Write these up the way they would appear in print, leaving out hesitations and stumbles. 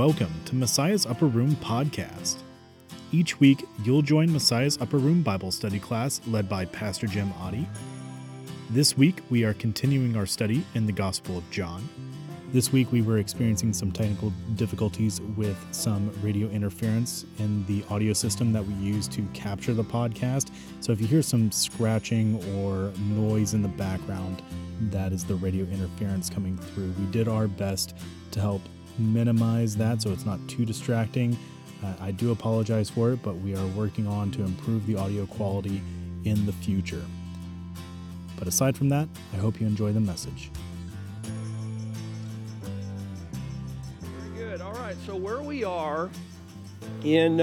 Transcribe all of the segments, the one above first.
welcome to Messiah's Upper Room podcast. Each week, you'll join Messiah's Upper Room Bible study class led by Pastor Jim Oddie. This week, we are continuing our study in the Gospel of John. This week, we were experiencing some technical difficulties with some radio interference in the audio system that we use to capture the podcast. So if you hear some scratching or noise in the background, that is the radio interference coming through. We did our best to help minimize that so it's not too distracting. I do apologize for it, but we are working on to improve the audio quality in the future. But aside from that, I hope you enjoy the message. Very good. All right. So where we are in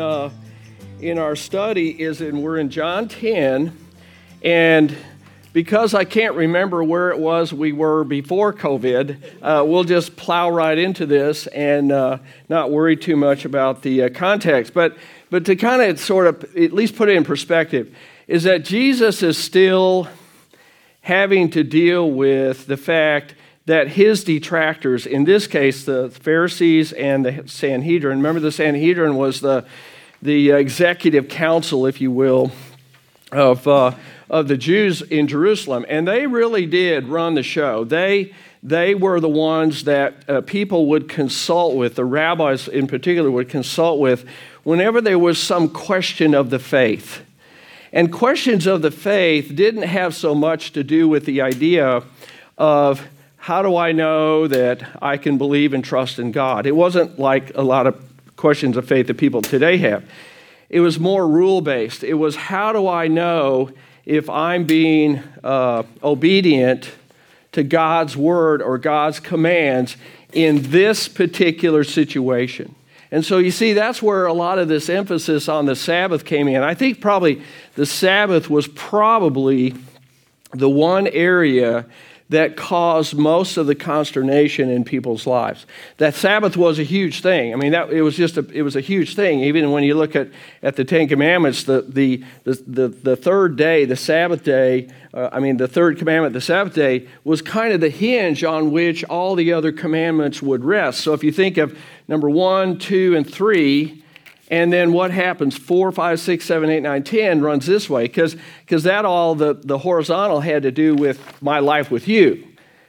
our study we're in John 10, and because I can't remember where it was we were before COVID, we'll just plow right into this and not worry too much about the context. But to kind of sort of at least put it in perspective, is that Jesus is still having to deal with the fact that his detractors, in this case the Pharisees and the Sanhedrin, remember the Sanhedrin was the executive council, if you will, of the Jews in Jerusalem, and they really did run the show. They were the ones that people would consult with, the rabbis in particular would consult with, whenever there was some question of the faith. And questions of the faith didn't have so much to do with the idea of, how do I know that I can believe and trust in God? It wasn't like a lot of questions of faith that people today have. It was more rule-based. It was, how do I know if I'm being obedient to God's word or God's commands in this particular situation? And so you see, that's where a lot of this emphasis on the Sabbath came in. I think probably the Sabbath was probably the one area that caused most of the consternation in people's lives. That Sabbath was a huge thing. I mean, it was a huge thing. Even when you look at the Ten Commandments, the third day, the Sabbath day, the third commandment, the Sabbath day, was kind of the hinge on which all the other commandments would rest. So if you think of number 1, 2, and 3, and then what happens, 4, 5, 6, 7, 8, 9, 10 runs this way, because that all, the horizontal had to do with my life with you.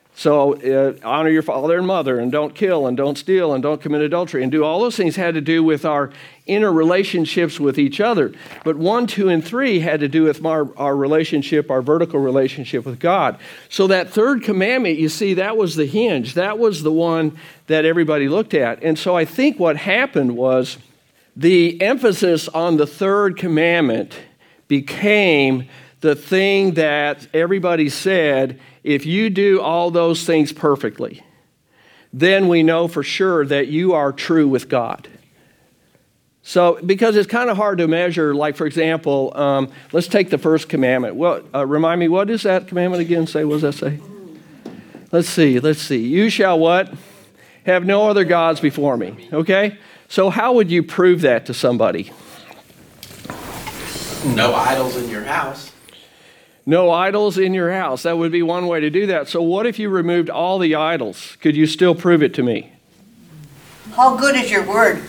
So honor your father and mother, and don't kill, and don't steal, and don't commit adultery, and do all those things had to do with our inner relationships with each other. But 1, 2, and 3 had to do with our relationship, our vertical relationship with God. So that third commandment, you see, that was the hinge. That was the one that everybody looked at. And so I think what happened was, the emphasis on the third commandment became the thing that everybody said, if you do all those things perfectly, then we know for sure that you are true with God. So, because it's kind of hard to measure, like, for example, let's take the first commandment. Well, remind me, what does that commandment again say? What does that say? Let's see. You shall what? Have no other gods before me. Okay? So how would you prove that to somebody? No idols in your house. No idols in your house. That would be one way to do that. So what if you removed all the idols? Could you still prove it to me? How good is your word?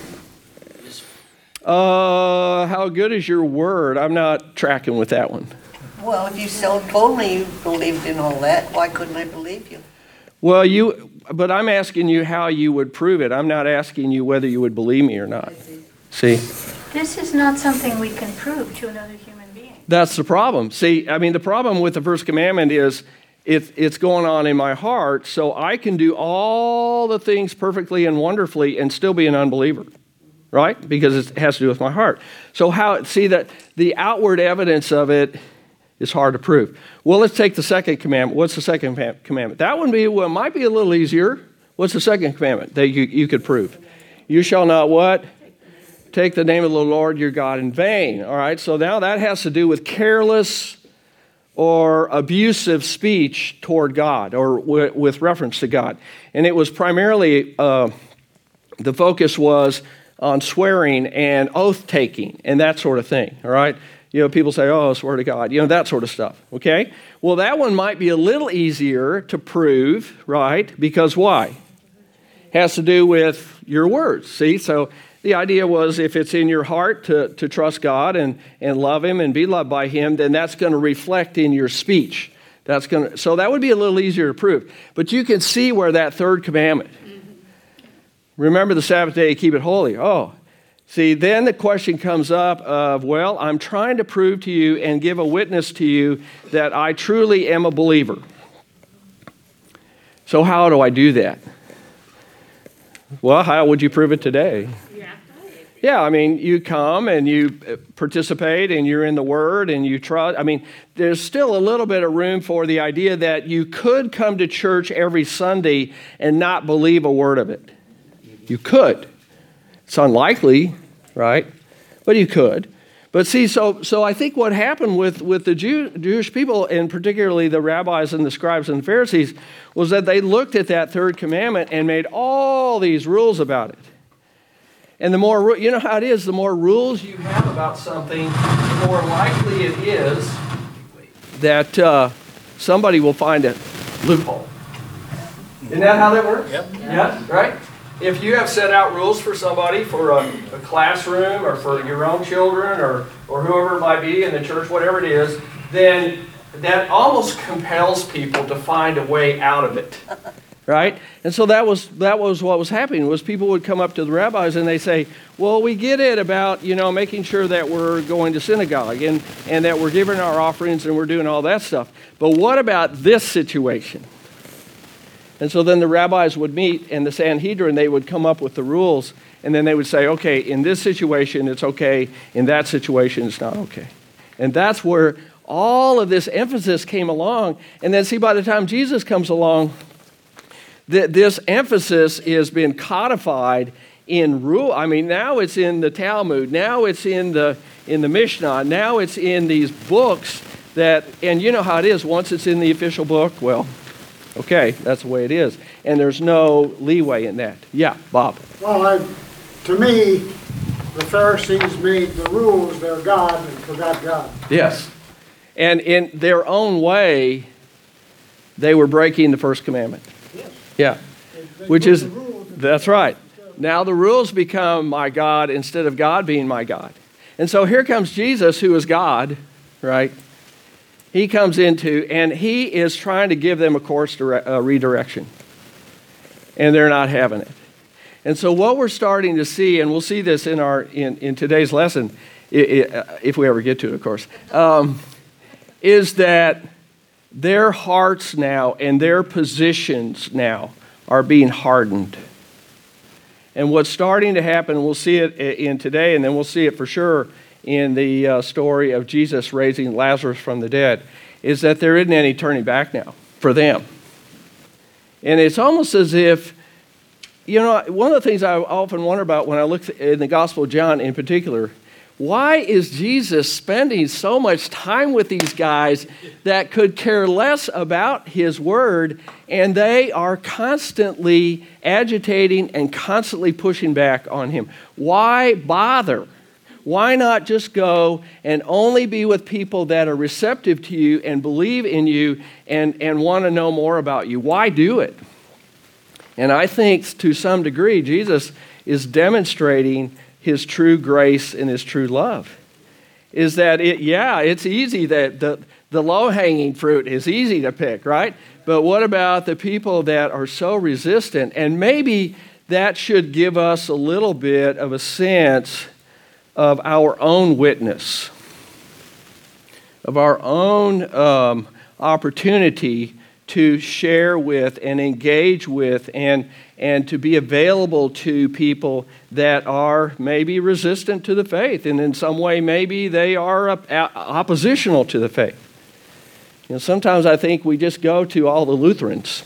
How good is your word? I'm not tracking with that one. Well, if you so told me you believed in all that, why couldn't I believe you? Well, but I'm asking you how you would prove it. I'm not asking you whether you would believe me or not. See? This is not something we can prove to another human being. That's the problem. See, the problem with the first commandment is it's going on in my heart, so I can do all the things perfectly and wonderfully and still be an unbeliever, right? Because it has to do with my heart. So that the outward evidence of it is hard to prove. Well, let's take the second commandment. What's the second commandment? That one might be a little easier. What's the second commandment that you could prove? You shall not what? Take the name of the Lord your God in vain. All right, so now that has to do with careless or abusive speech toward God or with reference to God. And it was primarily, the focus was on swearing and oath-taking and that sort of thing, all right? People say, oh, swear to God, that sort of stuff, okay? Well, that one might be a little easier to prove, right? Because why? has to do with your words. See, so the idea was if it's in your heart to trust God and love Him and be loved by Him, then that's going to reflect in your speech. So that would be a little easier to prove. But you can see where that third commandment, remember the Sabbath day, keep it holy. Oh, see, then the question comes up of, well, I'm trying to prove to you and give a witness to you that I truly am a believer. So how do I do that? Well, how would you prove it today? Yeah, I mean, you come and you participate and you're in the Word and you trust. I mean, there's still a little bit of room for the idea that you could come to church every Sunday and not believe a word of it. You could. It's unlikely, right? But you could. But see, so I think what happened with the Jewish people, and particularly the rabbis and the scribes and the Pharisees, was that they looked at that third commandment and made all these rules about it. And the more, you know how it is, the more rules you have about something, the more likely it is that somebody will find a loophole. Isn't that how that works? Yep. Yeah, right? If you have set out rules for somebody, for a classroom or for your own children or whoever it might be in the church, whatever it is, then that almost compels people to find a way out of it. Right? And so that was what was happening, was people would come up to the rabbis and they say, well, we get it about, making sure that we're going to synagogue and that we're giving our offerings and we're doing all that stuff. But what about this situation? And so then the rabbis would meet and the Sanhedrin, they would come up with the rules, and then they would say, okay, in this situation it's okay, in that situation it's not okay. And that's where all of this emphasis came along. And then see, by the time Jesus comes along, this emphasis is being codified in rule. I mean, now it's in the Talmud. Now it's in the Mishnah. Now it's in these books that, and you know how it is. Once it's in the official book, well, okay, that's the way it is. And there's no leeway in that. Yeah, Bob. Well, to me, the Pharisees made the rules their God and forgot God. Yes. And in their own way, they were breaking the first commandment. Yeah, which is, that's right. Now the rules become my God instead of God being my God. And so here comes Jesus, who is God, right? He comes into, and he is trying to give them a course redirection. And they're not having it. And so what we're starting to see, and we'll see this in today's lesson, if we ever get to it, of course, is that their hearts now and their positions now are being hardened. And what's starting to happen, we'll see it in today, and then we'll see it for sure in the story of Jesus raising Lazarus from the dead, is that there isn't any turning back now for them. And it's almost as if, one of the things I often wonder about when I look in the Gospel of John in particular, why is Jesus spending so much time with these guys that could care less about his word, and they are constantly agitating and constantly pushing back on him? Why bother? Why not just go and only be with people that are receptive to you and believe in you and want to know more about you? Why do it? And I think to some degree, Jesus is demonstrating his true grace and his true love. Is that it's easy that the low-hanging fruit is easy to pick, right? But what about the people that are so resistant? And maybe that should give us a little bit of a sense of our own witness, of our own opportunity to share with and engage with and to be available to people that are maybe resistant to the faith, and in some way maybe they are oppositional to the faith. Sometimes I think we just go to all the Lutherans.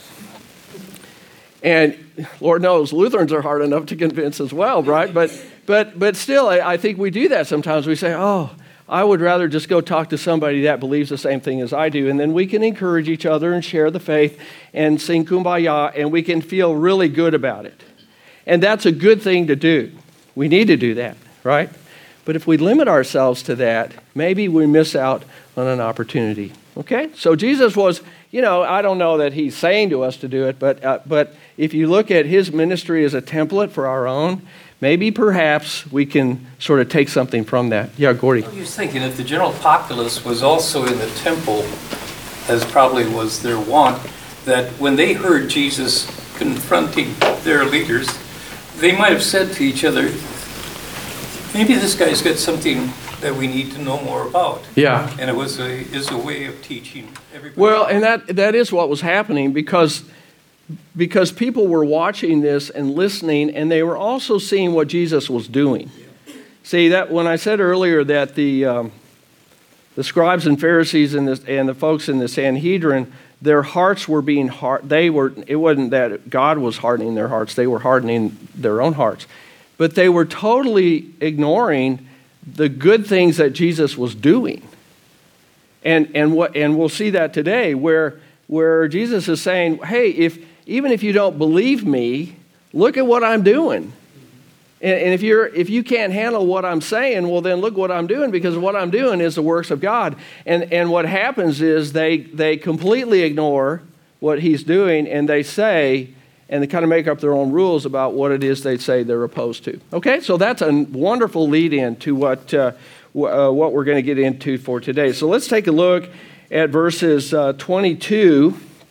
And Lord knows Lutherans are hard enough to convince as well, right? But still, I think we do that sometimes. We say, oh, I would rather just go talk to somebody that believes the same thing as I do, and then we can encourage each other and share the faith and sing Kumbaya, and we can feel really good about it. And that's a good thing to do. We need to do that, right? But if we limit ourselves to that, maybe we miss out on an opportunity. Okay? So Jesus was I don't know that he's saying to us to do it, but if you look at his ministry as a template for our own, maybe perhaps we can sort of take something from that. Yeah, Gordy. I was thinking if the general populace was also in the temple, as probably was their wont, that when they heard Jesus confronting their leaders, they might have said to each other, maybe this guy's got something that we need to know more about. Yeah. And it is a way of teaching everybody. Well, and that is what was happening because people were watching this and listening, and they were also seeing what Jesus was doing. See, that when I said earlier that the scribes and Pharisees and the folks in the Sanhedrin, their hearts were being hard. It wasn't that God was hardening their hearts; they were hardening their own hearts. But they were totally ignoring the good things that Jesus was doing. And we'll see that today where Jesus is saying, hey, even if you don't believe me, look at what I'm doing. And if you can't handle what I'm saying, well then look what I'm doing, because what I'm doing is the works of God. And what happens is they completely ignore what he's doing, and they say, and they kind of make up their own rules about what it is they say they're opposed to. Okay, so that's a wonderful lead-in to what we're going to get into for today. So let's take a look at verses 22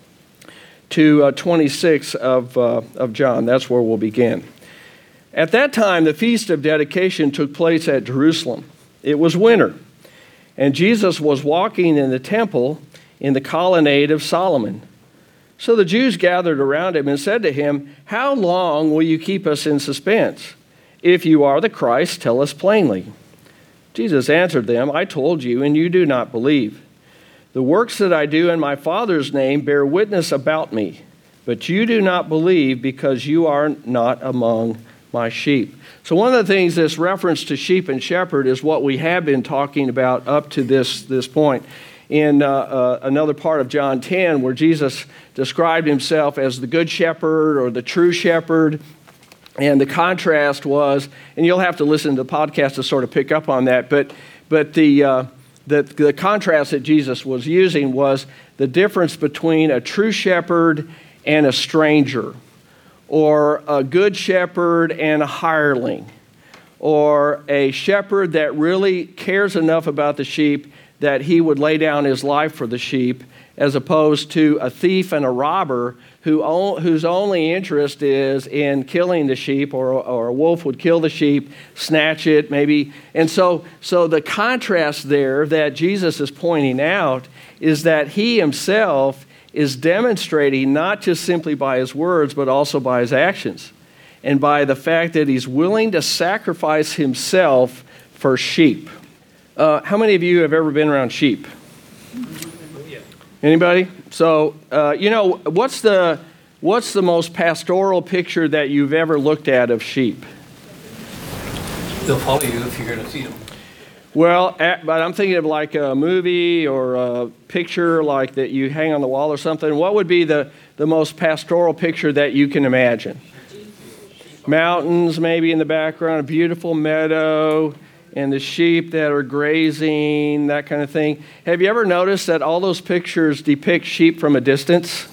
to 26 of John. That's where we'll begin. At that time, the Feast of Dedication took place at Jerusalem. It was winter, and Jesus was walking in the temple in the colonnade of Solomon. So the Jews gathered around him and said to him, "How long will you keep us in suspense? If you are the Christ, tell us plainly." Jesus answered them, "I told you, and you do not believe. The works that I do in my Father's name bear witness about me, but you do not believe because you are not among my sheep." So one of the things, this reference to sheep and shepherd, is what we have been talking about up to this point. In another part of John 10, where Jesus described himself as the good shepherd or the true shepherd. And the contrast was, and you'll have to listen to the podcast to sort of pick up on that, but the contrast that Jesus was using was the difference between a true shepherd and a stranger, or a good shepherd and a hireling, or a shepherd that really cares enough about the sheep that he would lay down his life for the sheep, as opposed to a thief and a robber whose only interest is in killing the sheep, or a wolf would kill the sheep, snatch it maybe. And so the contrast there that Jesus is pointing out is that he himself is demonstrating not just simply by his words, but also by his actions, and by the fact that he's willing to sacrifice himself for sheep. How many of you have ever been around sheep? Anybody? So, what's the most pastoral picture that you've ever looked at of sheep? They'll follow you if you're going to see them. Well, but I'm thinking of like a movie or a picture like that you hang on the wall or something. What would be the most pastoral picture that you can imagine? Mountains maybe in the background, a beautiful meadow, and the sheep that are grazing, that kind of thing. Have you ever noticed that all those pictures depict sheep from a distance?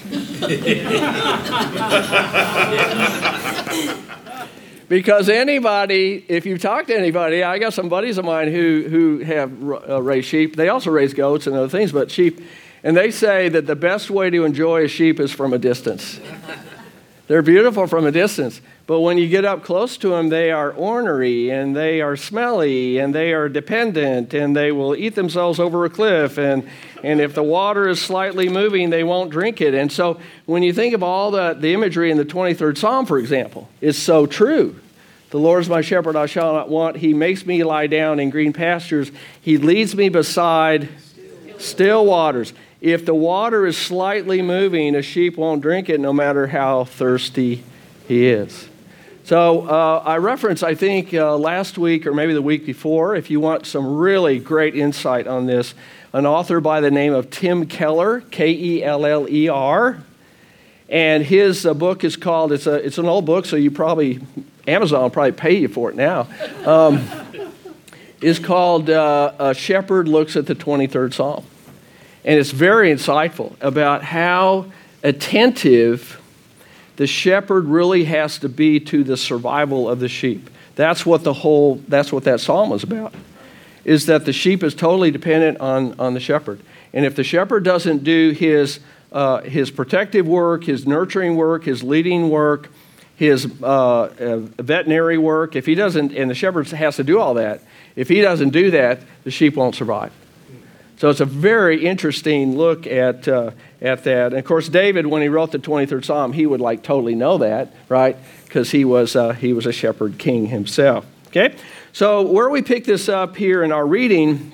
Because anybody, if you talk to anybody, I got some buddies of mine who have raised sheep. They also raise goats and other things, but sheep. And they say that the best way to enjoy a sheep is from a distance. They're beautiful from a distance. But when you get up close to them, they are ornery, and they are smelly, and they are dependent, and they will eat themselves over a cliff. And if the water is slightly moving, they won't drink it. And so when you think of all the imagery in the 23rd Psalm, for example, it's so true. The Lord is my shepherd, I shall not want. He makes me lie down in green pastures. He leads me beside still waters. If the water is slightly moving, a sheep won't drink it no matter how thirsty he is. So I referenced, I think, last week or maybe the week before, if you want some really great insight on this, an author by the name of Tim Keller, Keller. And his book is called, it's an old book, so Amazon will probably pay you for it now. It's called A Shepherd Looks at the 23rd Psalm. And it's very insightful about how attentive the shepherd really has to be to the survival of the sheep. That's what that psalm was about, is that the sheep is totally dependent on the shepherd. And if the shepherd doesn't do his protective work, his nurturing work, his leading work, his veterinary work, if he doesn't, and the shepherd has to do all that, if he doesn't do that, the sheep won't survive. So it's a very interesting look at that. And of course, David, when he wrote the 23rd Psalm, he would totally know that, right? Because he was a shepherd king himself. Okay, so where we pick this up here in our reading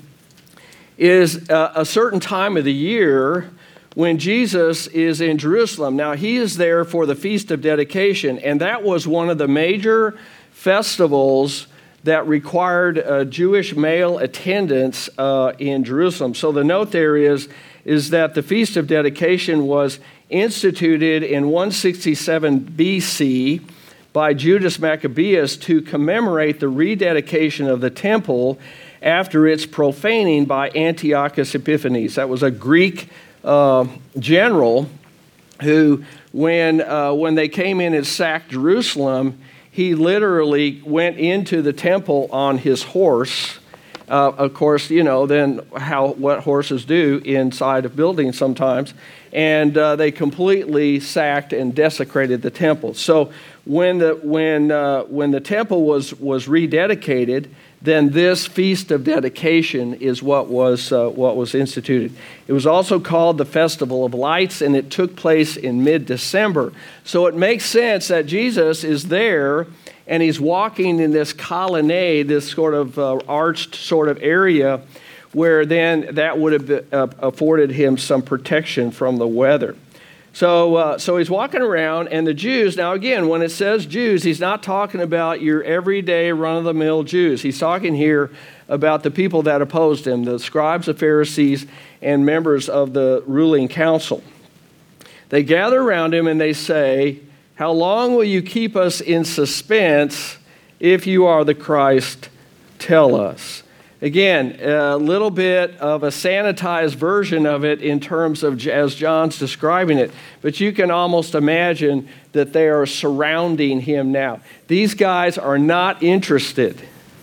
is a certain time of the year when Jesus is in Jerusalem. Now, he is there for the Feast of Dedication, and that was one of the major festivals that required Jewish male attendance in Jerusalem. So the note there is that the Feast of Dedication was instituted in 167 BC by Judas Maccabeus to commemorate the rededication of the temple after its profaning by Antiochus Epiphanes. That was a Greek general who, when they came in and sacked Jerusalem, he literally went into the temple on his horse. Of course, then what horses do inside of buildings sometimes. And they completely sacked and desecrated the temple. So when the temple was rededicated, then this Feast of Dedication is what was instituted. It was also called the Festival of Lights, and it took place in mid-December. So it makes sense that Jesus is there, and he's walking in this colonnade, this sort of arched sort of area, where then that would have afforded him some protection from the weather. So he's walking around, and the Jews, now again, when it says Jews, he's not talking about your everyday run-of-the-mill Jews. He's talking here about the people that opposed him, the scribes, the Pharisees, and members of the ruling council. They gather around him and they say, "How long will you keep us in suspense? If you are the Christ, tell us." Again, a little bit of a sanitized version of it in terms of as John's describing it, but you can almost imagine that they are surrounding him now. These guys are not interested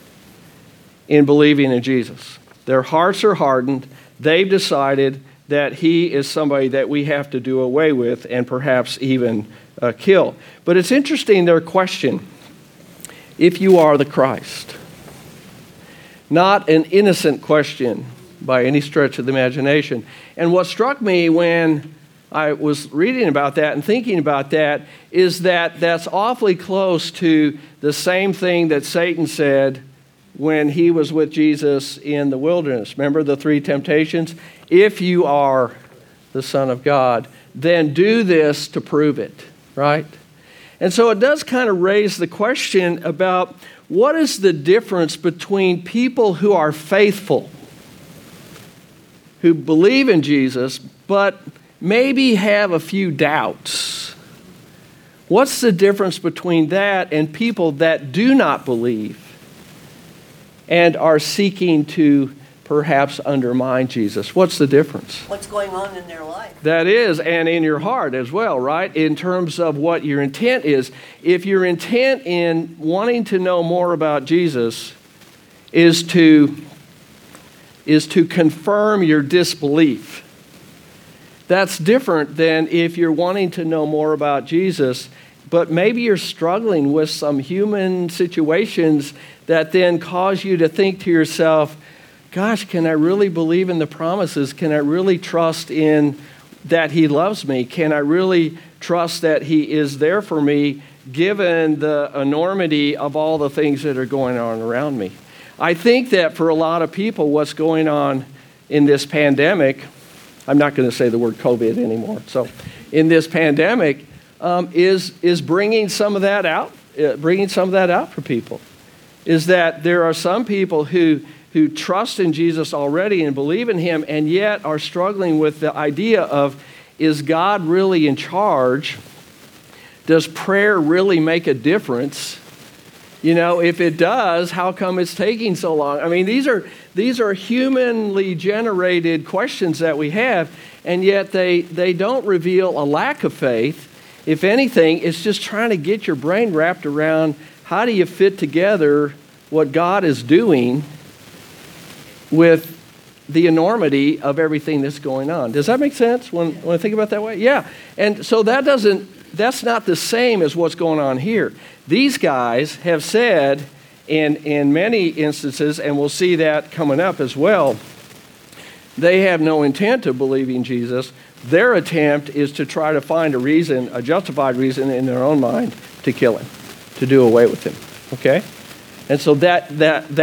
in believing in Jesus. Their hearts are hardened. They've decided that he is somebody that we have to do away with and perhaps even kill. But it's interesting, their question, if you are the Christ. Not an innocent question by any stretch of the imagination. And what struck me when I was reading about that and thinking about that is that that's awfully close to the same thing that Satan said when he was with Jesus in the wilderness. Remember the three temptations? If you are the Son of God, then do this to prove it, right? And so it does kind of raise the question about what is the difference between people who are faithful, who believe in Jesus, but maybe have a few doubts? What's the difference between that and people that do not believe and are seeking to perhaps undermine Jesus? What's the difference? What's going on in their life? That is, and in your heart as well, right? In terms of what your intent is. If your intent in wanting to know more about Jesus is to confirm your disbelief, that's different than if you're wanting to know more about Jesus, but maybe you're struggling with some human situations that then cause you to think to yourself, gosh, can I really believe in the promises? Can I really trust in that he loves me? Can I really trust that he is there for me given the enormity of all the things that are going on around me? I think that for a lot of people, what's going on in this pandemic, I'm not going to say the word COVID anymore, so in this pandemic is bringing some of that out, for people, is that there are some people who trust in Jesus already and believe in him and yet are struggling with the idea of, is God really in charge? Does prayer really make a difference? You know, if it does, how come it's taking so long? I mean, these are humanly generated questions that we have, and yet they don't reveal a lack of faith. If anything, it's just trying to get your brain wrapped around how do you fit together what God is doing with the enormity of everything that's going on. Does that make sense when I think about it that way? Yeah. And so that's not the same as what's going on here. These guys have said in many instances, and we'll see that coming up as well, they have no intent of believing Jesus. Their attempt is to try to find a justified reason in their own mind to kill him, to do away with him. Okay? And so that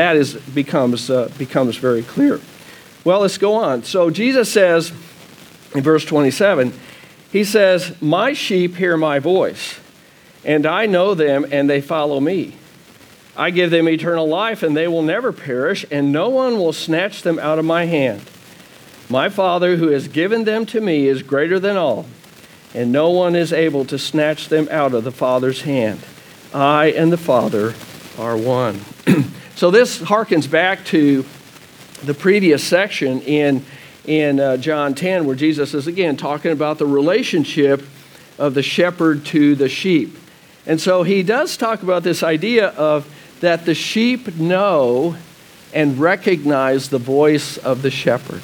becomes very clear. Well, let's go on. So Jesus says in verse 27, he says, "My sheep hear my voice, and I know them, and they follow me. I give them eternal life, and they will never perish, and no one will snatch them out of my hand. My Father who has given them to me is greater than all, and no one is able to snatch them out of the Father's hand. I and the Father are one." So this harkens back to the previous section in John 10, where Jesus is again talking about the relationship of the shepherd to the sheep. And so he does talk about this idea of that the sheep know and recognize the voice of the shepherd.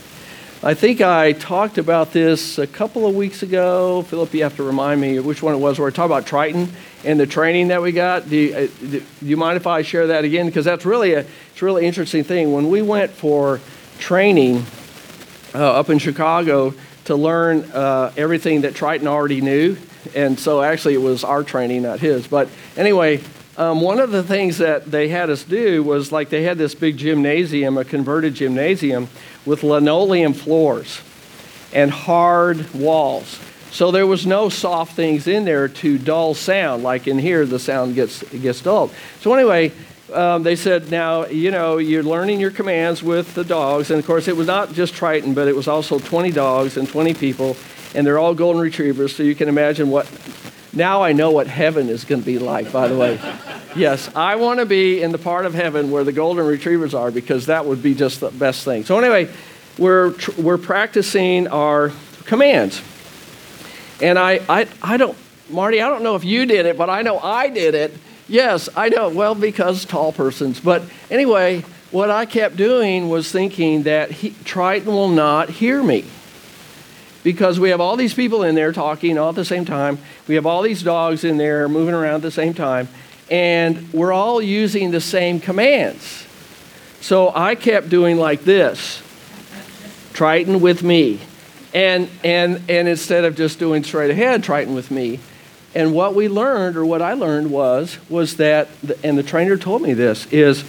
I think I talked about this a couple of weeks ago. Philip, you have to remind me which one it was, where I talked about Triton and the training that we got. Do you mind if I share that again? Because that's it's a really interesting thing. When we went for training up in Chicago to learn everything that Triton already knew, and so actually it was our training, not his. But anyway, one of the things that they had us do was like they had this big gymnasium, a converted gymnasium, with linoleum floors and hard walls. So there was no soft things in there to dull sound. Like in here, the sound gets dulled. So anyway, they said, now, you're learning your commands with the dogs. And of course, it was not just Triton, but it was also 20 dogs and 20 people. And they're all golden retrievers. So you can imagine now I know what heaven is going to be like, by the way. Yes, I want to be in the part of heaven where the golden retrievers are, because that would be just the best thing. So anyway, we're practicing our commands. And I don't, Marty, I don't know if you did it, but I know I did it. Yes, I know. Well, because tall persons. But anyway, what I kept doing was thinking that Triton will not hear me. Because we have all these people in there talking all at the same time. We have all these dogs in there moving around at the same time. And we're all using the same commands. So I kept doing like this. Triton with me. And instead of just doing straight ahead, Triton with me. And what we learned, or what I learned was that, and the trainer told me this, is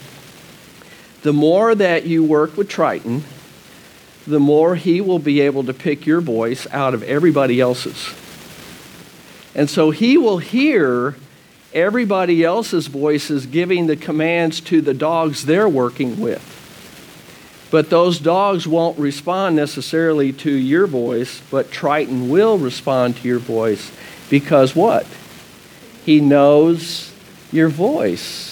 the more that you work with Triton, the more he will be able to pick your voice out of everybody else's. And so he will hear everybody else's voices giving the commands to the dogs they're working with. But those dogs won't respond necessarily to your voice, but Triton will respond to your voice. Because what? He knows your voice.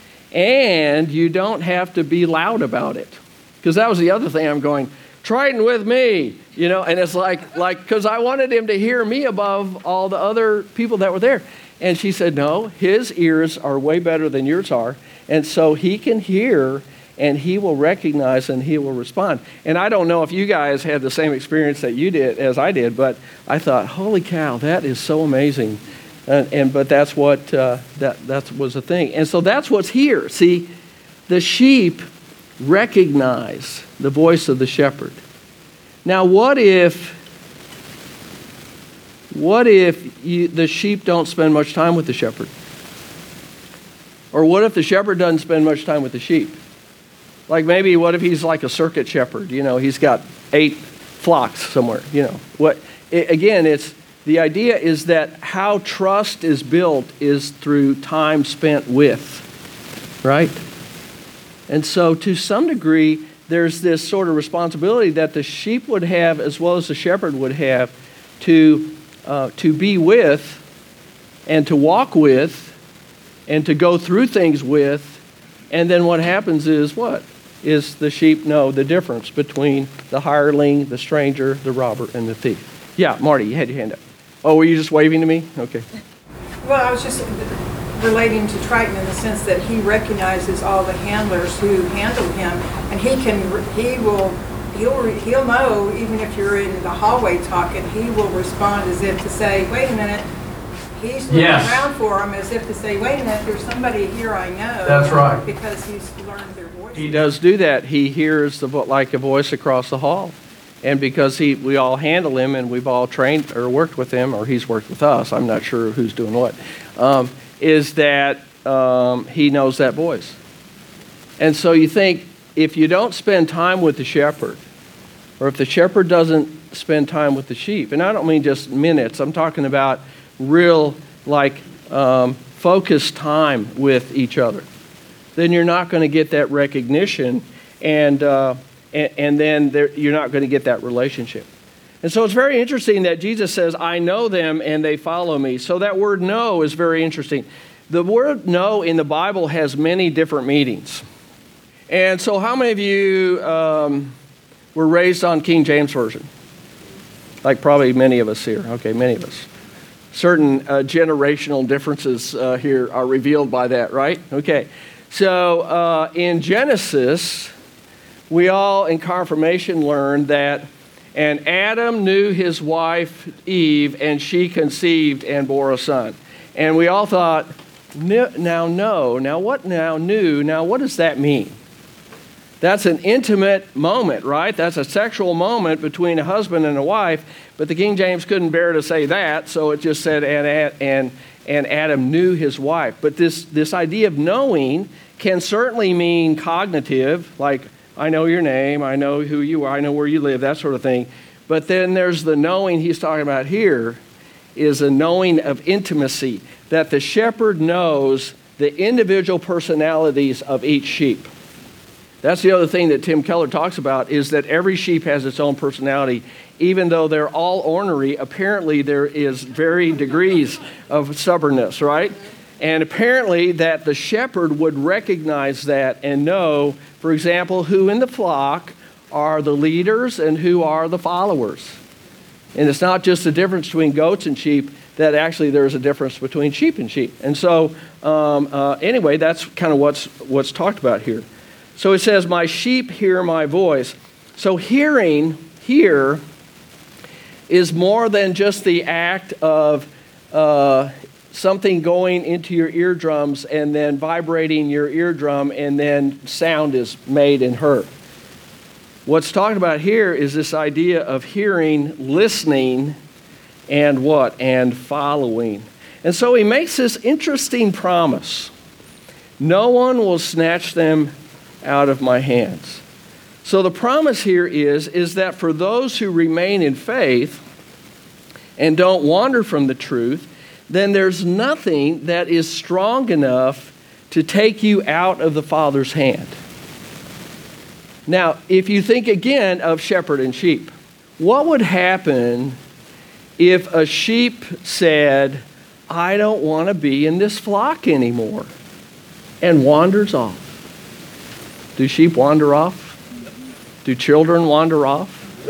And you don't have to be loud about it. Because that was the other thing I'm going, Triton with me, and it's like, because I wanted him to hear me above all the other people that were there. And she said, no, his ears are way better than yours are. And so he can hear, and he will recognize, and he will respond. And I don't know if you guys had the same experience that you did as I did, but I thought, holy cow, that is so amazing. But that's what, that was the thing. And so that's what's here. See, the sheep recognize the voice of the shepherd. Now, what if the sheep don't spend much time with the shepherd? Or what if the shepherd doesn't spend much time with the sheep? Like maybe what if he's like a circuit shepherd? He's got 8 flocks somewhere. Again, it's the idea is that how trust is built is through time spent with, right? And so to some degree, there's this sort of responsibility that the sheep would have as well as the shepherd would have to be with and to walk with and to go through things with. And then what happens is what? Is the sheep know the difference between the hireling, the stranger, the robber, and the thief. Yeah, Marty, you had your hand up. Oh, were you just waving to me? Okay. Well, I was just relating to Triton in the sense that he recognizes all the handlers who handle him, and he'll know even if you're in the hallway talking, he will respond as if to say, "Wait a minute." He's looking around for him as if to say, "Wait a minute, there's somebody here I know." That's right. Because he's learned their voice. He does do that. He hears like a voice across the hall. And because we all handle him and we've all trained or worked with him, or he's worked with us, I'm not sure who's doing what, is that he knows that voice. And so you think, if you don't spend time with the shepherd, or if the shepherd doesn't spend time with the sheep, and I don't mean just minutes, I'm talking about real, focused time with each other, then you're not going to get that recognition, and then you're not going to get that relationship. And so it's very interesting that Jesus says, "I know them and they follow me." So that word "know" is very interesting. The word "know" in the Bible has many different meanings. And so how many of you were raised on King James Version? Like probably many of us here. Okay, many of us. Certain generational differences here are revealed by that, right? Okay. So in Genesis, we all in confirmation learned that, "And Adam knew his wife Eve, and she conceived and bore a son." And we all thought, now what does that mean? That's an intimate moment, right? That's a sexual moment between a husband and a wife, but the King James couldn't bear to say that, so it just said, and Adam knew his wife. But this idea of knowing can certainly mean cognitive, like, I know your name, I know who you are, I know where you live, that sort of thing. But then there's the knowing he's talking about here, is a knowing of intimacy, that the shepherd knows the individual personalities of each sheep. That's the other thing that Tim Keller talks about, is that every sheep has its own personality. Even though they're all ornery, apparently there is varying degrees of stubbornness, right? And apparently that the shepherd would recognize that and know, for example, who in the flock are the leaders and who are the followers. And it's not just the difference between goats and sheep, that actually there's a difference between sheep and sheep. And so anyway, that's kind of what's talked about here. So it says, "My sheep hear my voice." So hearing here is more than just the act of something going into your eardrums and then vibrating your eardrum, and then sound is made and heard. What's talked about here is this idea of hearing, listening, and what? And following. And so he makes this interesting promise. "No one will snatch them out of my hands." So the promise here is that for those who remain in faith and don't wander from the truth, then there's nothing that is strong enough to take you out of the Father's hand. Now, if you think again of shepherd and sheep, what would happen if a sheep said, "I don't want to be in this flock anymore," and wanders off? Do sheep wander off? Do children wander off?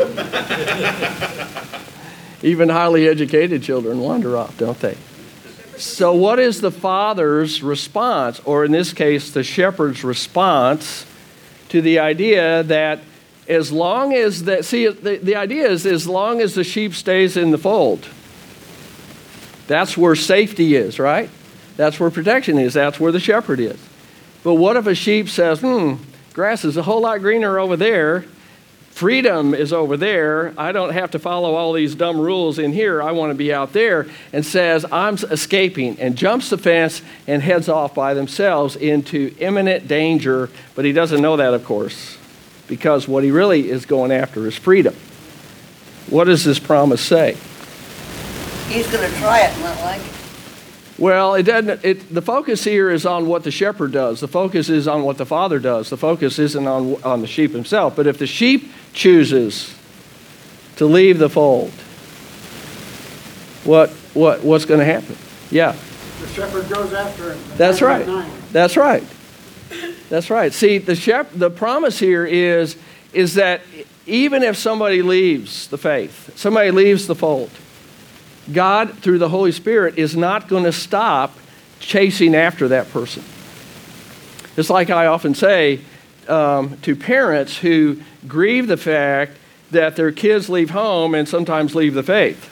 Even highly educated children wander off, don't they? So what is the father's response, or in this case, the shepherd's response to the idea that as long as the idea is as long as the sheep stays in the fold, that's where safety is, right? That's where protection is. That's where the shepherd is. But what if a sheep says, grass is a whole lot greener over there. Freedom is over there. I don't have to follow all these dumb rules in here. I want to be out there. And says, "I'm escaping," and jumps the fence and heads off by themselves into imminent danger. But he doesn't know that, of course, because what he really is going after is freedom. What does this promise say? He's going to try it and not like it. Well, it doesn't. The focus here is on what the shepherd does. The focus is on what the father does. The focus isn't on the sheep himself. But if the sheep chooses to leave the fold, what's going to happen? Yeah. The shepherd goes after him. That's right. 99. That's right. That's right. See, the promise here is that even if somebody leaves the faith, somebody leaves the fold, God, through the Holy Spirit, is not going to stop chasing after that person. It's like I often say to parents who grieve the fact that their kids leave home and sometimes leave the faith.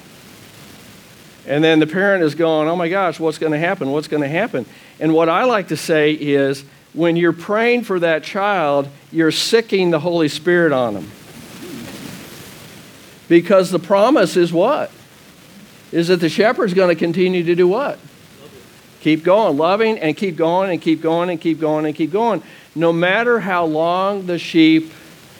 And then the parent is going, oh my gosh, what's going to happen? What's going to happen? And what I like to say is, when you're praying for that child, you're sicking the Holy Spirit on them. Because the promise is what? Is that the shepherd's going to continue to do what? Keep going, loving, and keep going, and keep going, and keep going, and keep going. No matter how long the sheep,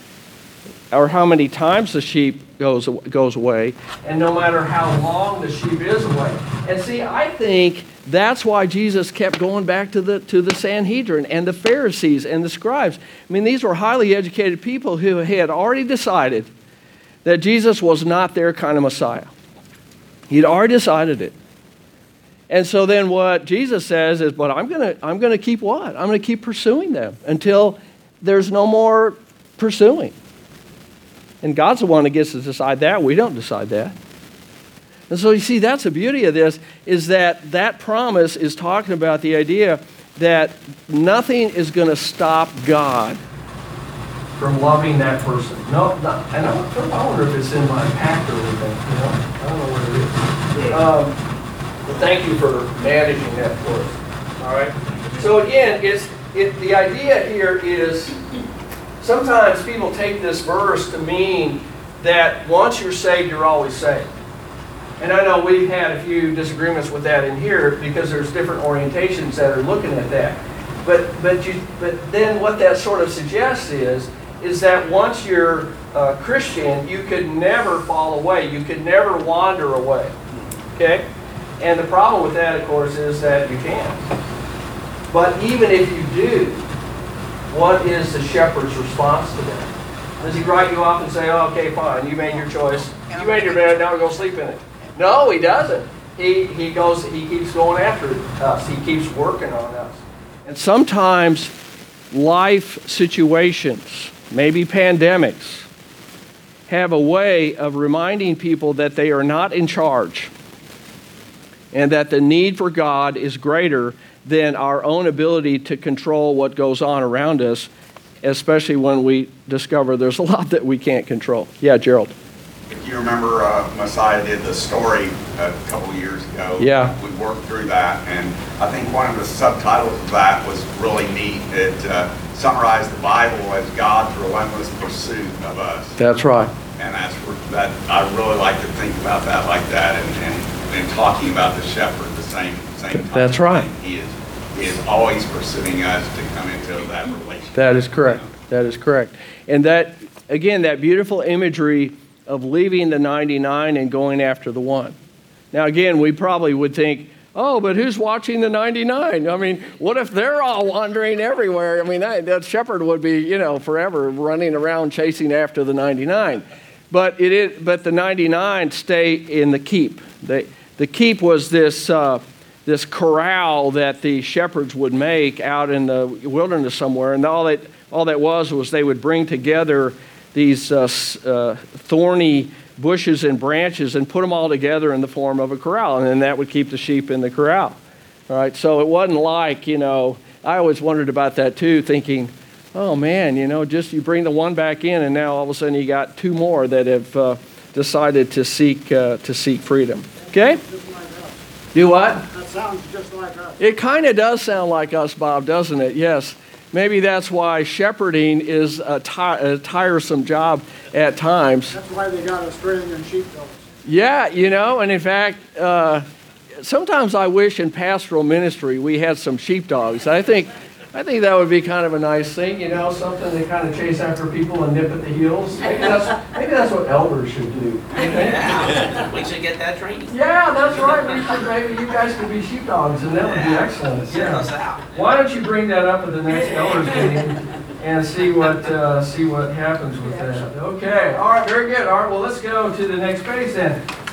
or how many times the sheep goes away, and no matter how long the sheep is away. And see, I think that's why Jesus kept going back to the Sanhedrin and the Pharisees and the scribes. I mean, these were highly educated people who had already decided that Jesus was not their kind of Messiah. He'd already decided it. And so then what Jesus says is, but I'm going to keep what? I'm going to keep pursuing them until there's no more pursuing. And God's the one that gets to decide that. We don't decide that. And so you see, that's the beauty of this, is that promise is talking about the idea that nothing is going to stop God from loving that person. No, and I wonder if it's in my pack or anything. I don't know what it is. But thank you for managing that for us. All right. So again, the idea here is, sometimes people take this verse to mean that once you're saved, you're always saved. And I know we've had a few disagreements with that in here because there's different orientations that are looking at that. But then what that sort of suggests is that once you're a Christian, you could never fall away. You could never wander away. Okay? And the problem with that, of course, is that you can't. But even if you do, what is the shepherd's response to that? Does he write you off and say, oh, okay, fine, you made your choice. You made your bed, now go sleep in it. No, he doesn't. He keeps going after us. He keeps working on us. And sometimes life situations, maybe pandemics, have a way of reminding people that they are not in charge and that the need for God is greater than our own ability to control what goes on around us, especially when we discover there's a lot that we can't control. Yeah, Gerald. If you remember, Messiah did the story a couple years ago. Yeah. We worked through that, and I think one of the subtitles of that was really neat. It summarized the Bible as God's relentless pursuit of us. That's right. And that I really like to think about that like that, and talking about the shepherd the same time. That's right. He is always pursuing us to come into that relationship. That is correct. That is correct. And that, again, that beautiful imagery of leaving the 99 and going after the one. Now, again, we probably would think, oh, but who's watching the 99? I mean, what if they're all wandering everywhere? I mean, that shepherd would be, forever running around chasing after the 99. But the 99 stay in the keep. The keep was this corral that the shepherds would make out in the wilderness somewhere, and all that was they would bring together these thorny bushes and branches and put them all together in the form of a corral, and then that would keep the sheep in the corral. All right, so it wasn't like, I always wondered about that too, thinking, oh man, just you bring the one back in, and now all of a sudden you got two more that have decided to seek freedom. Okay? Just like us. Do what? That sounds just like us. It kind of does sound like us, Bob, doesn't it? Yes. Maybe that's why shepherding is a tiresome job at times. That's why they got Australian sheepdogs. Yeah, and in fact, sometimes I wish in pastoral ministry we had some sheepdogs. I think that would be kind of a nice thing, something to kind of chase after people and nip at the heels. Maybe that's what elders should do. Yeah, we should get that training. Yeah, that's right. Maybe you guys could be sheepdogs, and that would be excellent. Send us out. Why don't you bring that up at the next elders meeting and see what happens with that? Okay. All right. Very good. All right. Well, let's go to the next page then.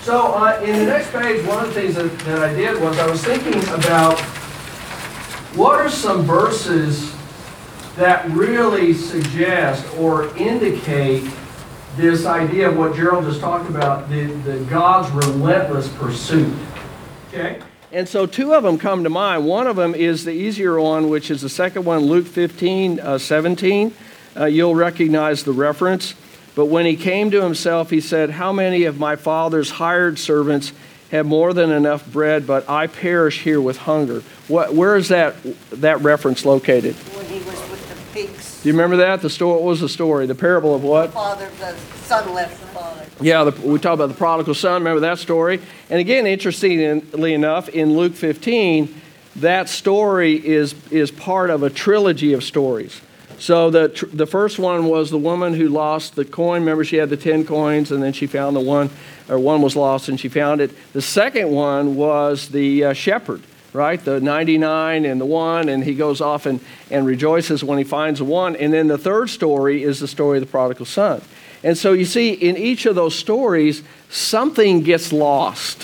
So in the next page, one of the things that I did was I was thinking about what are some verses that really suggest or indicate this idea of what Gerald just talked about, the God's relentless pursuit. Okay? And so two of them come to mind. One of them is the easier one, which is the second one, Luke 15:17. You'll recognize the reference. But when he came to himself, he said, "How many of my father's hired servants have more than enough bread, but I perish here with hunger?" Where is that reference located? When he was with the pigs. Do you remember that? What was the story? The parable of what? The son left the father. Yeah, we talked about the prodigal son. Remember that story? And again, interestingly enough, in Luke 15, that story is part of a trilogy of stories. So the first one was the woman who lost the coin. Remember, she had the 10 coins, and then she found the one, or one was lost, and she found it. The second one was the shepherd, right? The 99 and the one, and he goes off and rejoices when he finds the one. And then the third story is the story of the prodigal son. And so you see, in each of those stories, something gets lost,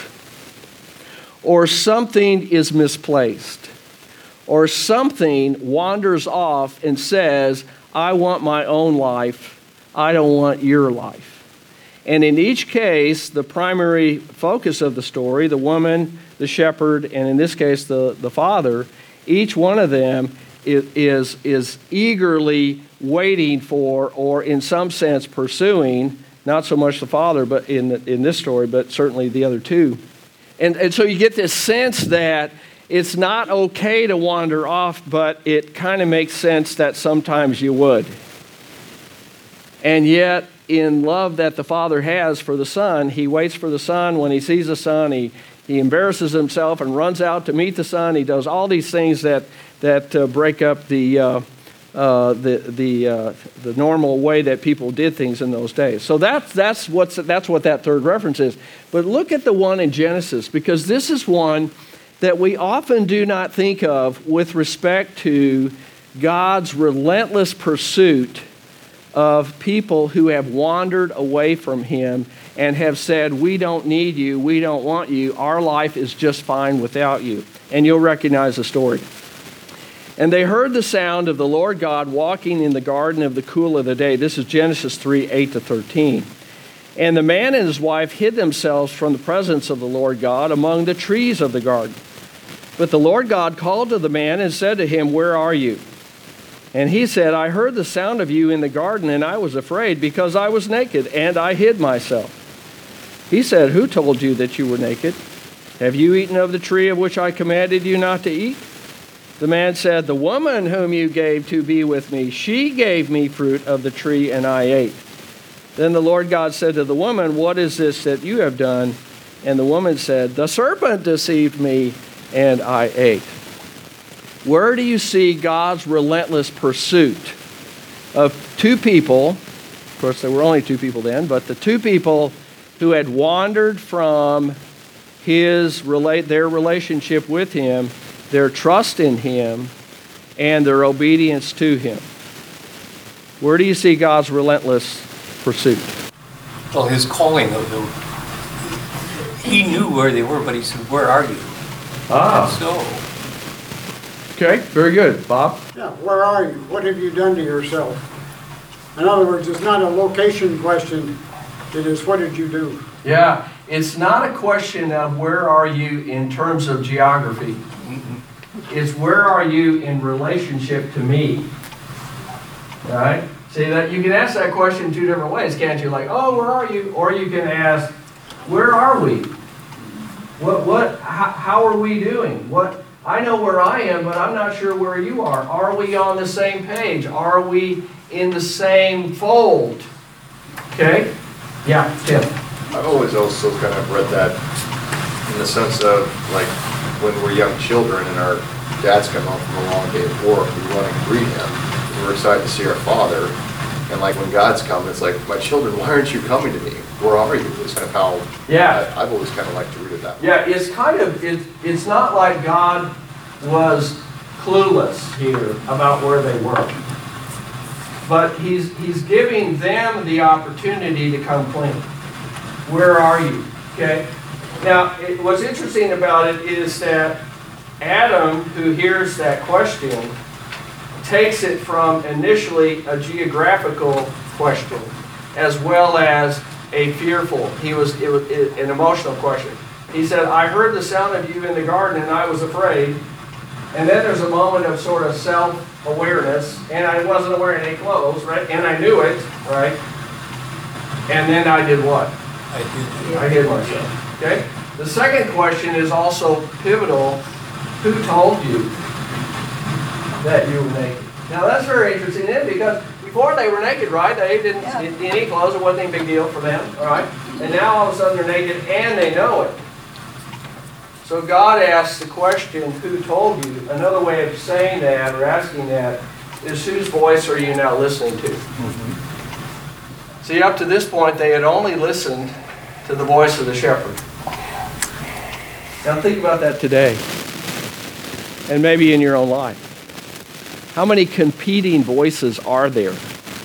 or something is misplaced, or something wanders off and says, "I want my own life. I don't want your life." And in each case, the primary focus of the story, the woman, the shepherd, and in this case, the father, each one of them is eagerly waiting for, or in some sense pursuing, not so much the father, but in this story, but certainly the other two. And so you get this sense that it's not okay to wander off, but it kind of makes sense that sometimes you would. And yet, in love that the Father has for the Son, he waits for the Son. When he sees the Son, he embarrasses himself and runs out to meet the Son. He does all these things that break up the normal way that people did things in those days. So that's what that third reference is. But look at the one in Genesis, because this is one that we often do not think of with respect to God's relentless pursuit of people who have wandered away from him and have said, "We don't need you, we don't want you, our life is just fine without you." And you'll recognize the story. "And they heard the sound of the Lord God walking in the garden of the cool of the day." This is Genesis 3:8-13. "And the man and his wife hid themselves from the presence of the Lord God among the trees of the garden. But the Lord God called to the man and said to him, 'Where are you?' And he said, 'I heard the sound of you in the garden, and I was afraid because I was naked, and I hid myself.' He said, 'Who told you that you were naked? Have you eaten of the tree of which I commanded you not to eat?' The man said, 'The woman whom you gave to be with me, she gave me fruit of the tree, and I ate.' Then the Lord God said to the woman, 'What is this that you have done?' And the woman said, 'The serpent deceived me, and I ate.'" Where do you see God's relentless pursuit of two people? Of course, there were only two people then, but the two people who had wandered from their relationship with him, their trust in him, and their obedience to him. Where do you see God's relentless pursuit? Well, his calling of them. He knew where they were, but he said, "Where are you?" And so. Okay, very good. Bob? Yeah, where are you? What have you done to yourself? In other words, it's not a location question. It is, what did you do? Yeah, it's not a question of where are you in terms of geography. It's where are you in relationship to me. All right? See, that you can ask that question two different ways, can't you? Like, "Oh, where are you?" Or you can ask, "Where are we? How are we doing? I know where I am, but I'm not sure where you are. Are we on the same page? Are we in the same fold?" Okay? Yeah, Tim. I've always also kind of read that in the sense of, like, when we're young children and our dads come home from a long day of work, we run and greet him. We're excited to see our father. And like when God's come, it's like, "My children, why aren't you coming to me? Where are you?" It's kind of how I've always kind of liked to read it that way. Yeah, it's not like God was clueless here about where they were. But he's giving them the opportunity to come clean. Where are you? Okay? Now, what's interesting about it is that Adam, who hears that question, takes it from initially a geographical question as well as a fearful. It was an emotional question. He said, I heard the sound of you in the garden and I was afraid. And then there's a moment of sort of self-awareness, and I wasn't wearing any clothes, right? And I knew it, right? And then I did what? I hid myself. Okay? The second question is also pivotal. Who told you that you were naked? Now that's very interesting, isn't it? Because before they were naked, right? They didn't need any clothes. It wasn't any big deal for them, all right? And now all of a sudden they're naked and they know it. So God asks the question, who told you? Another way of saying that or asking that is, whose voice are you now listening to? Mm-hmm. See, up to this point, they had only listened to the voice of the shepherd. Now think about that today, and maybe in your own life. How many competing voices are there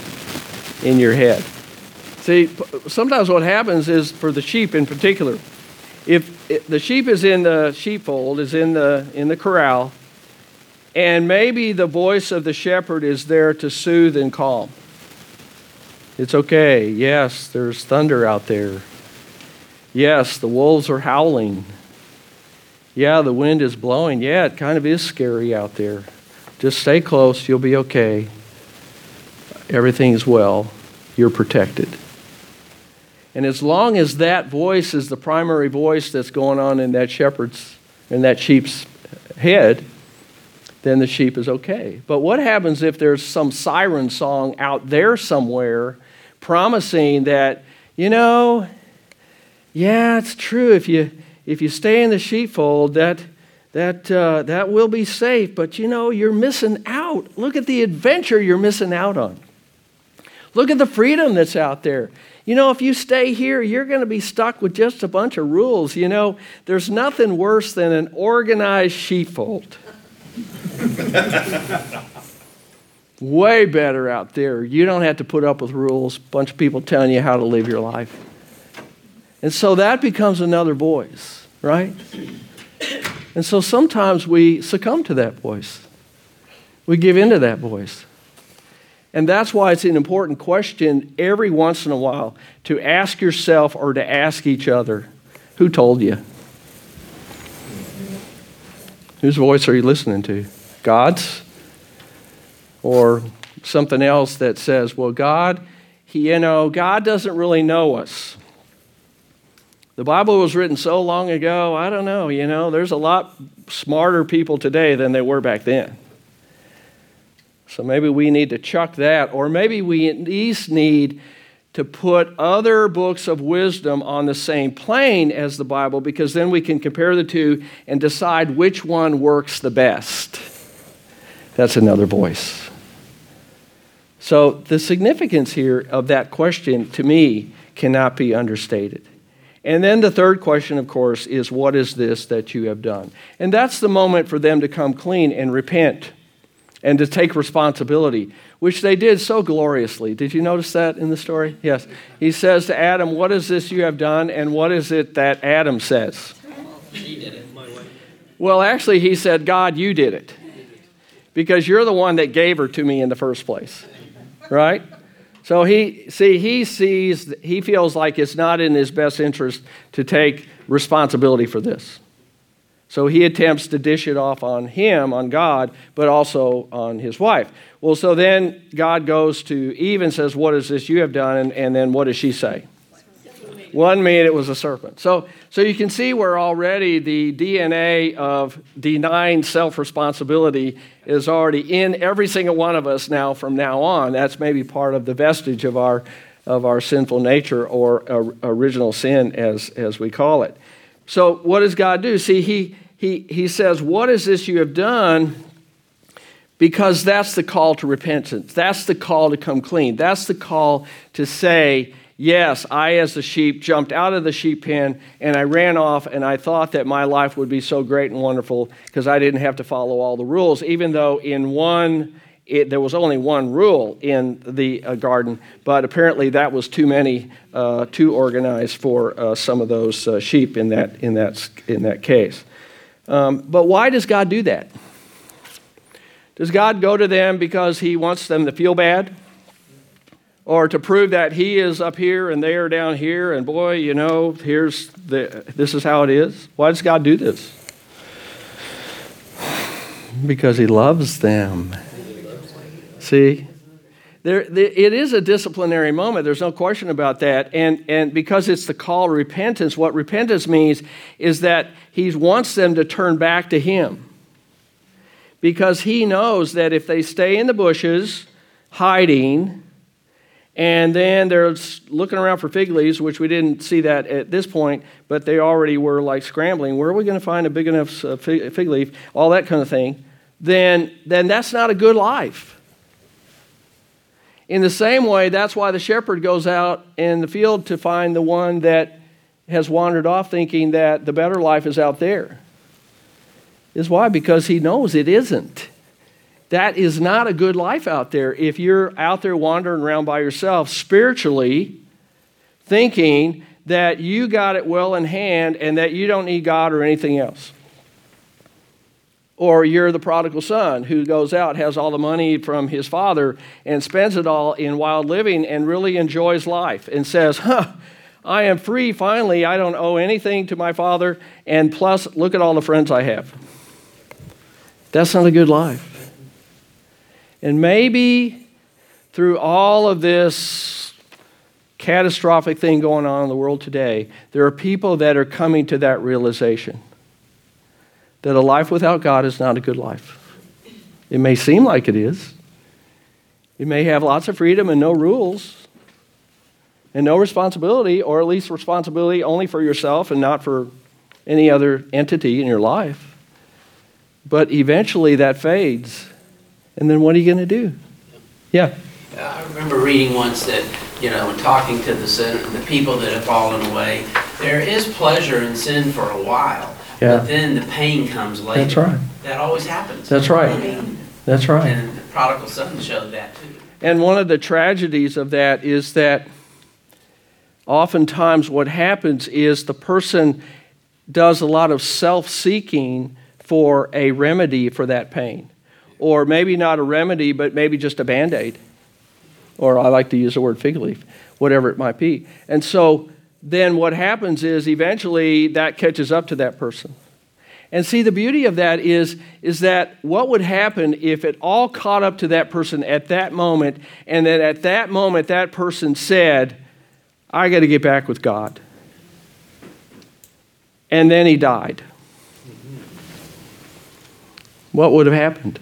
in your head? See, sometimes what happens is, for the sheep in particular, if the sheep is in the sheepfold, is in the corral, and maybe the voice of the shepherd is there to soothe and calm. It's okay. Yes, there's thunder out there. Yes, the wolves are howling. Yeah, the wind is blowing. Yeah, it kind of is scary out there. Just stay close. You'll be okay. Everything's well. You're protected. And as long as that voice is the primary voice that's going on in that sheep's head, then the sheep is okay. But what happens if there's some siren song out there somewhere promising that, yeah, it's true. If you stay in the sheepfold, that will be safe. But you're missing out. Look at the adventure you're missing out on. Look at the freedom that's out there. If you stay here, you're going to be stuck with just a bunch of rules. There's nothing worse than an organized sheepfold. Way better out there. You don't have to put up with rules. A bunch of people telling you how to live your life. And so that becomes another voice, right? And so sometimes we succumb to that voice. We give in to that voice. And that's why it's an important question every once in a while to ask yourself or to ask each other, who told you? Whose voice are you listening to? God's? Or something else that says, well, God doesn't really know us. The Bible was written so long ago, I don't know, there's a lot smarter people today than they were back then. So maybe we need to chuck that, or maybe we at least need to put other books of wisdom on the same plane as the Bible, because then we can compare the two and decide which one works the best. That's another voice. So the significance here of that question, to me, cannot be understated. And then the third question, of course, is, what is this that you have done? And that's the moment for them to come clean and repent and to take responsibility, which they did so gloriously. Did you notice that in the story? Yes. He says to Adam, what is this you have done? And what is it that Adam says? She did it my way. Well, actually, he said, God, you did it. Because you're the one that gave her to me in the first place. Right? So he feels like it's not in his best interest to take responsibility for this. So he attempts to dish it off on him, on God, but also on his wife. Well, so then God goes to Eve and says, what is this you have done? And then what does she say? One made it was a serpent. So you can see where already the DNA of denying self-responsibility is already in every single one of us now from now on. That's maybe part of the vestige of our sinful nature, or original sin as we call it. So what does God do? See, he says, what is this you have done? Because that's the call to repentance. That's the call to come clean. That's the call to say, yes, I as a sheep jumped out of the sheep pen and I ran off and I thought that my life would be so great and wonderful because I didn't have to follow all the rules, even though in one there was only one rule in the garden, but apparently that was too many, too organized for some of those sheep in that case. But why does God do that? Does God go to them because he wants them to feel bad? Or to prove that he is up here and they are down here, and boy, you know, this is how it is? Why does God do this? Because he loves them. See? It is a disciplinary moment. There's no question about that. And because it's the call to repentance, what repentance means is that he wants them to turn back to him. Because he knows that if they stay in the bushes, hiding, and then they're looking around for fig leaves, which we didn't see that at this point, but they already were like scrambling. Where are we going to find a big enough fig leaf? All that kind of thing. Then that's not a good life. In the same way, that's why the shepherd goes out in the field to find the one that has wandered off thinking that the better life is out there. Is why? Because he knows it isn't. That is not a good life out there if you're out there wandering around by yourself spiritually, thinking that you got it well in hand and that you don't need God or anything else. Or you're the prodigal son who goes out, has all the money from his father, and spends it all in wild living and really enjoys life and says, I am free finally, I don't owe anything to my father, and plus, look at all the friends I have. That's not a good life. And maybe through all of this catastrophic thing going on in the world today, there are people that are coming to that realization that a life without God is not a good life. It may seem like it is. You may have lots of freedom and no rules and no responsibility, or at least responsibility only for yourself and not for any other entity in your life. But eventually that fades. And then what are you going to do? Yeah. I remember reading once that, when talking to the people that have fallen away, there is pleasure in sin for a while. Yeah. But then the pain comes later. That's right. That always happens. That's right. That's right. And the prodigal son showed that too. And one of the tragedies of that is that oftentimes what happens is the person does a lot of self-seeking for a remedy for that pain. Or maybe not a remedy, but maybe just a Band-Aid. Or I like to use the word fig leaf, whatever it might be. And so then what happens is eventually that catches up to that person. And see, the beauty of that is that what would happen if it all caught up to that person at that moment, and then at that moment that person said, I got to get back with God. And then he died. What would have happened?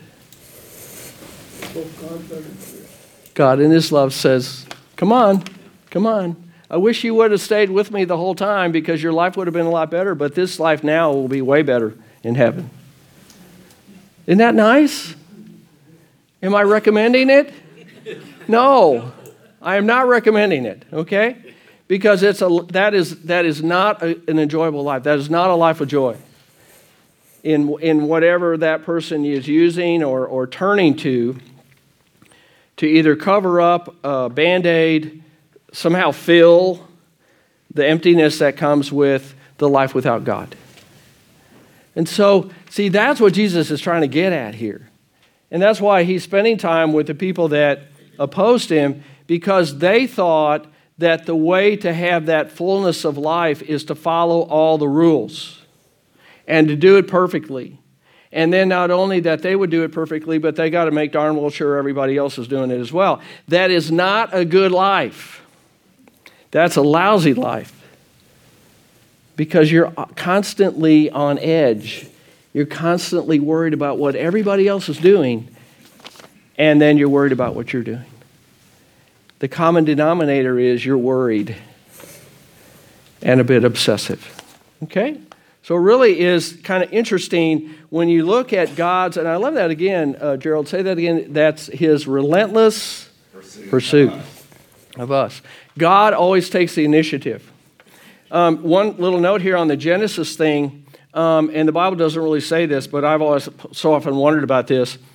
God in his love says, come on. I wish you would have stayed with me the whole time because your life would have been a lot better, but this life now will be way better in heaven. Isn't that nice? Am I recommending it? No, I am not recommending it, okay? Because that is not an enjoyable life. That is not a life of joy. In whatever that person is using or turning to either cover up a Band-Aid, somehow fill the emptiness that comes with the life without God. And so, see, that's what Jesus is trying to get at here. And that's why he's spending time with the people that opposed him, because they thought that the way to have that fullness of life is to follow all the rules and to do it perfectly. And then not only that they would do it perfectly, but they got to make darn well sure everybody else is doing it as well. That is not a good life. That's a lousy life. Because you're constantly on edge. You're constantly worried about what everybody else is doing, and then you're worried about what you're doing. The common denominator is you're worried and a bit obsessive. Okay? So it really is kind of interesting when you look at God's, and I love that again, Gerald, say that again, that's his relentless pursuit of us. God always takes the initiative. One little note here on the Genesis thing, and the Bible doesn't really say this, but I've always so often wondered about this,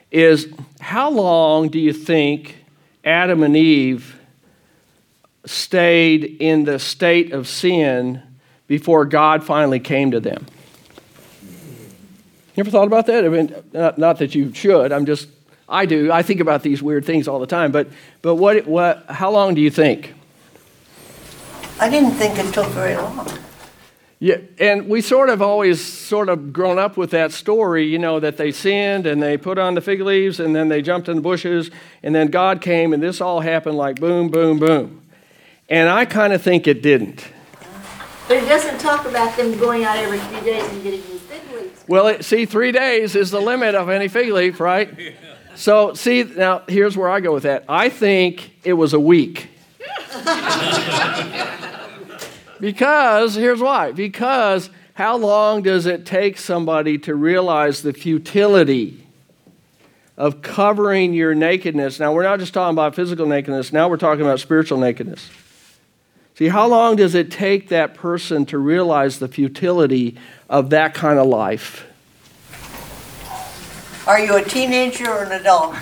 is how long do you think Adam and Eve stayed in the state of sin before God finally came to them? You ever thought about that? I mean, not that you should. I do. I think about these weird things all the time. But how long do you think? I didn't think it took very long. Yeah, and we always grown up with that story, that they sinned and they put on the fig leaves and then they jumped in the bushes and then God came and this all happened like boom, boom, boom. And I kind of think it didn't. But it doesn't talk about them going out every 3 days and getting new fig leaves. Well, 3 days is the limit of any fig leaf, right? So, now here's where I go with that. I think it was a week. Because, here's why. Because how long does it take somebody to realize the futility of covering your nakedness? Now, we're not just talking about physical nakedness. Now we're talking about spiritual nakedness. See, how long does it take that person to realize the futility of that kind of life? Are you a teenager or an adult?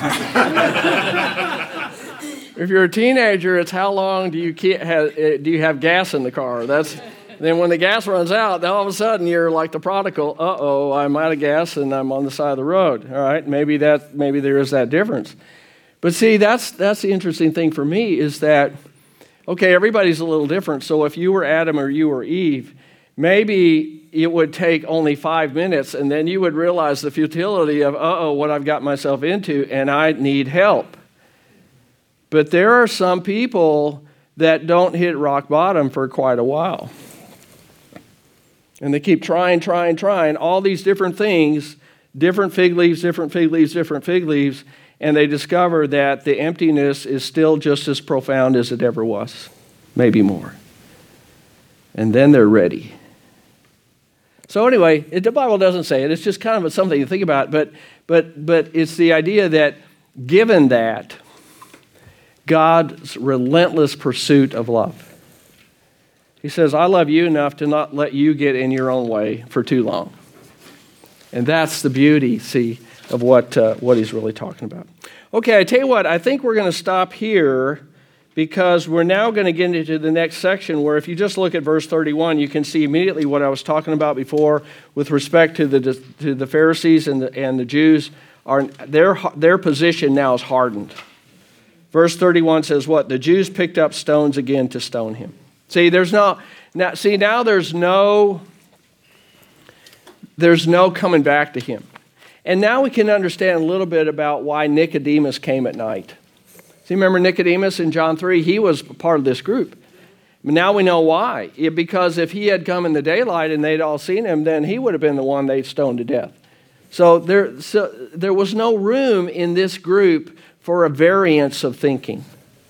If you're a teenager, it's how long do you have gas in the car? Then when the gas runs out, then all of a sudden you're like the prodigal. Uh-oh, I'm out of gas and I'm on the side of the road. All right, maybe there is that difference. But see, that's the interesting thing for me is that, okay, everybody's a little different. So if you were Adam or you were Eve, maybe it would take only 5 minutes and then you would realize the futility of, what I've got myself into and I need help. But there are some people that don't hit rock bottom for quite a while. And they keep trying, all these different things, different fig leaves, and they discover that the emptiness is still just as profound as it ever was, maybe more. And then they're ready. So anyway, the Bible doesn't say it. It's just kind of something to think about. But it's the idea that given that, God's relentless pursuit of love. He says, I love you enough to not let you get in your own way for too long. And that's the beauty, see, of what he's really talking about. Okay, I tell you what, I think we're going to stop here because we're now going to get into the next section where if you just look at verse 31, you can see immediately what I was talking about before with respect to the Pharisees and the Jews. Their position now is hardened. Verse 31 says what? The Jews picked up stones again to stone him. See, there's no coming back to him. And now we can understand a little bit about why Nicodemus came at night. See, remember Nicodemus in John 3? He was part of this group. Now we know why. Because if he had come in the daylight and they'd all seen him, then he would have been the one they'd stoned to death. So there was no room in this group for a variance of thinking.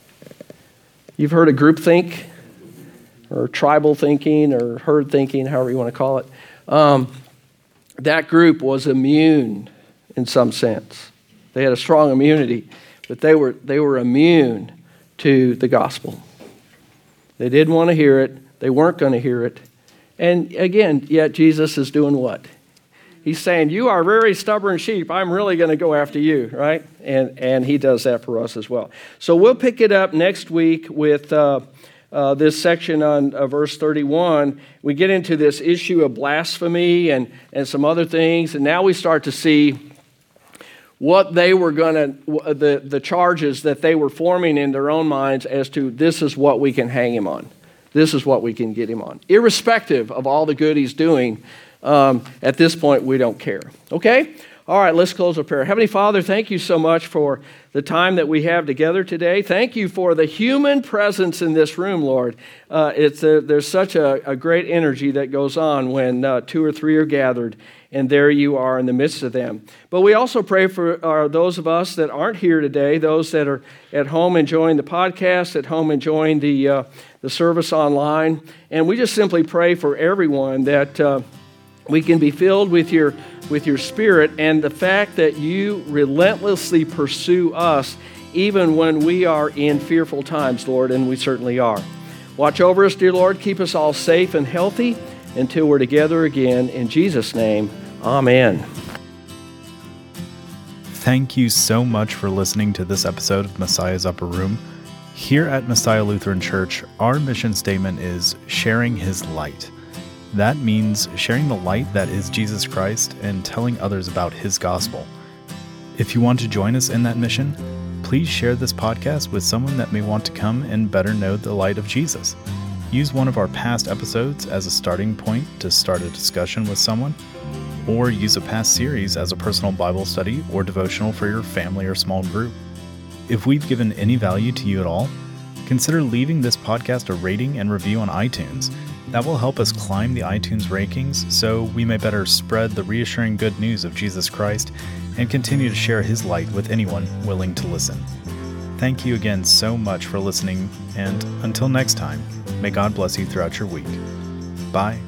You've heard of groupthink, or tribal thinking, or herd thinking, however you want to call it. That group was immune in some sense. They had a strong immunity, but they were immune to the gospel. They didn't want to hear it. They weren't going to hear it. And again, yet Jesus is doing what? He's saying, you are very stubborn sheep. I'm really going to go after you, right? And he does that for us as well. So we'll pick it up next week with this section on verse 31. We get into this issue of blasphemy and some other things. And now we start to see what they were going to, the charges that they were forming in their own minds as to this is what we can hang him on. This is what we can get him on. Irrespective of all the good he's doing, at this point, we don't care. Okay? All right, let's close with prayer. Heavenly Father, thank you so much for the time that we have together today. Thank you for the human presence in this room, Lord. There's such a great energy that goes on when 2 or 3 are gathered, and there you are in the midst of them. But we also pray for those of us that aren't here today, those that are at home enjoying the podcast, at home enjoying the service online. And we just simply pray for everyone that we can be filled with your Spirit and the fact that you relentlessly pursue us even when we are in fearful times, Lord, and we certainly are. Watch over us, dear Lord. Keep us all safe and healthy until we're together again. In Jesus' name, amen. Thank you so much for listening to this episode of Messiah's Upper Room. Here at Messiah Lutheran Church, our mission statement is sharing His light. That means sharing the light that is Jesus Christ and telling others about His gospel. If you want to join us in that mission, please share this podcast with someone that may want to come and better know the light of Jesus. Use one of our past episodes as a starting point to start a discussion with someone, or use a past series as a personal Bible study or devotional for your family or small group. If we've given any value to you at all, consider leaving this podcast a rating and review on iTunes. That will help us climb the iTunes rankings so we may better spread the reassuring good news of Jesus Christ and continue to share His light with anyone willing to listen. Thank you again so much for listening, and until next time, may God bless you throughout your week. Bye.